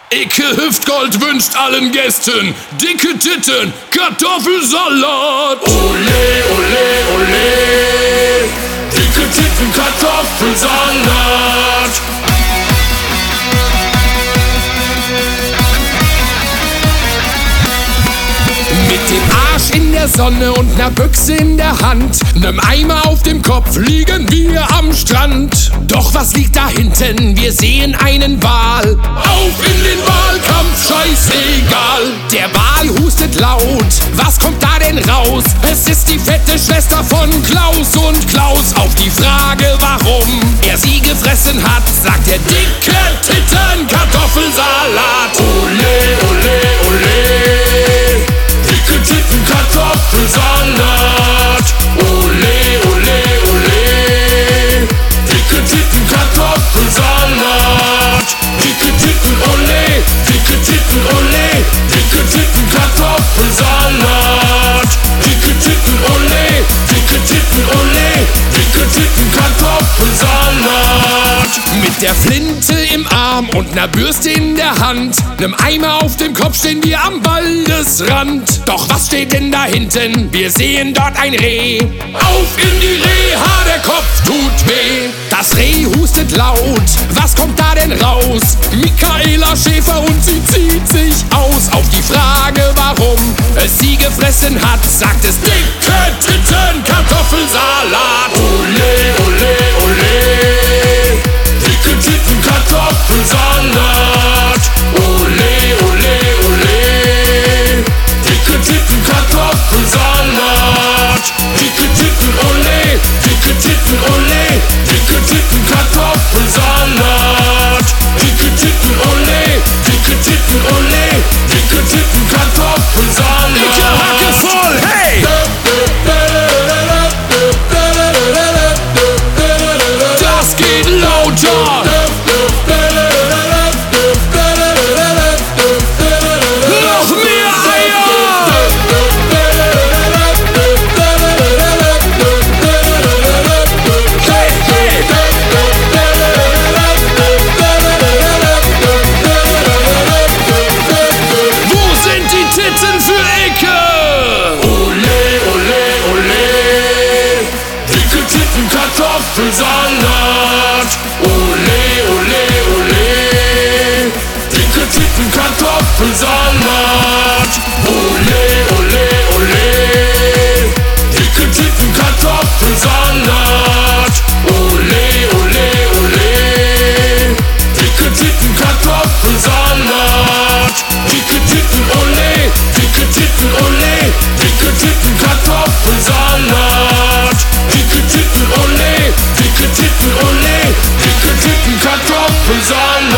Icke Hüftgold wünscht allen Gästen dicke Titten, Kartoffelsalat. Ole, ole, ole, dicke Titten, Kartoffelsalat. Mit dem Arsch in der Sonne und ner Büchse in der Hand, nem Eimer auf dem Kopf liegen wir am Strand. Doch was liegt da hinten? Wir sehen einen Wal. Auf in den Wahlkampf, scheißegal. Der Wal hustet laut, was kommt da denn raus? Es ist die fette Schwester von Klaus, und Klaus auf die Frage, warum er sie gefressen hat, sagt er: dicke Titten, Kartoffelsalat. Ole, ole, ole, dicke Titten, Kartoffelsalat. Ole, ole, ole, dicke Titten, Kartoffelsalat. Dicke Titten, ole, dicke Titten, ole, dicke Titten, Kartoffelsalat. Dicke Titten, ole, dicke Titten, ole, dicke Titten, Kartoffelsalat. Mit der Flinte im Arm und ner Bürste in der Hand, nem Eimer auf dem Kopf stehen wir am Waldesrand. Doch was steht denn da hinten? Wir sehen dort ein Reh. Auf in die Reha, der Kopf tut weh. Das Reh hustet laut, was kommt da denn raus? Michaela Schäfer, und sie zieht sich aus. Auf die Frage, warum es sie gefressen hat, sagt es: dicke Titten, Kartoffelsalat. Ole, ole, ole, dicke Titten, Kartoffelsalat. Ole, ole, ole, dicke Titten, Kartoffelsalat. Dicke Titten, ole, dicke Titten, ole, dicke Titten, Kartoffelsalat. Dicke Titten, ole, dicke Titten, ole, dicke Titten, Kartoffelsalat. Dicke Hacke voll, hey! Das geht lauter! Noch mehr Eier! Hey, hey! Wo sind die Titten für Icke? Ole, ole, ole, dicke Titten, Kartoffelsalat. Ole, ole, ole, dicke Titten, Kartoffelsalat. Ole, ole, ole, dicke Titten, Kartoffelsalat. Ole, ole, ole, dicke Titten, Kartoffelsalat. Dicke Titten, ole, dicke Titten, ole, dicke Titten, Kartoffelsalat. Dicke Titten, ole, dicke Titten, ole, dicke Titten, Kartoffelsalat.